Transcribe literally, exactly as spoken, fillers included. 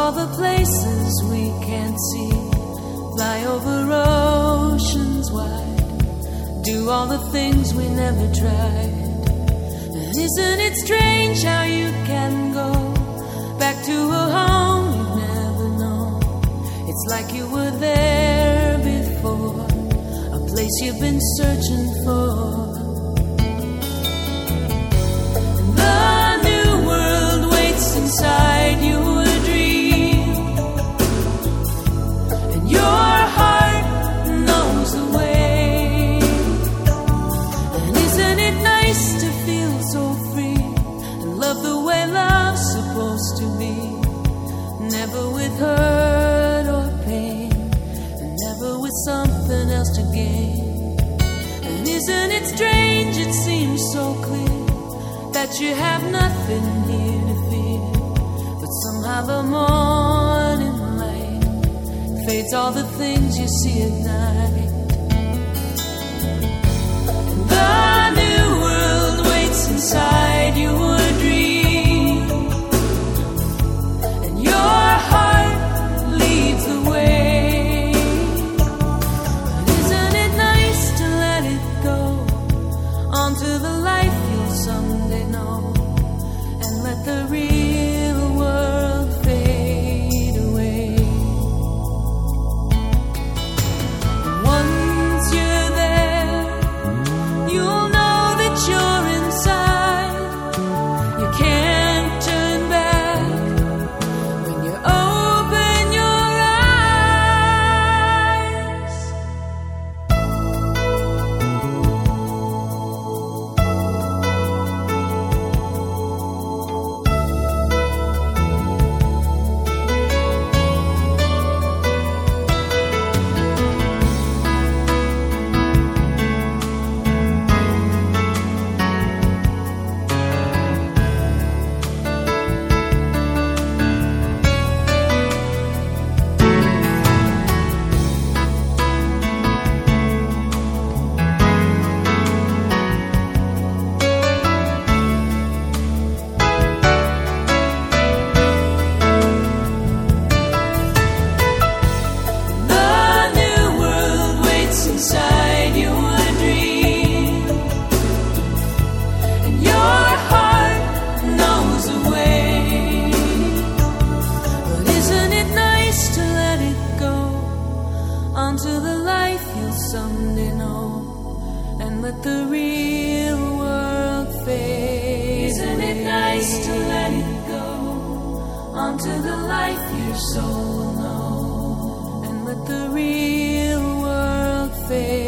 all the places we can't see, fly over oceans wide, do all the things we never tried. And isn't it strange how you can go back to a home you've never known? It's like you were there before, a place you've been searching for. And the new world waits inside your dream, and your heart knows the way. And isn't it nice to feel so free and love the way love's supposed to be? Never with hurt or pain, and never with something else to gain. And isn't it strange, it seems so clear that you have nothing here to fear, but somehow the morning light fades all the things you see at night. And the new world waits inside your dream, and your heart leads the way. But isn't it nice to let it go onto the life you'll someday know, and let the real world fade away? Once you're there, you'll know that you're inside. You can't turn back when you open your eyes. Inside your dream, and your heart knows the way. But isn't it nice to let it go onto the life you'll someday know, and let the real world fade? Isn't it nice to let it go onto the life your soul will know, and let the real world fade?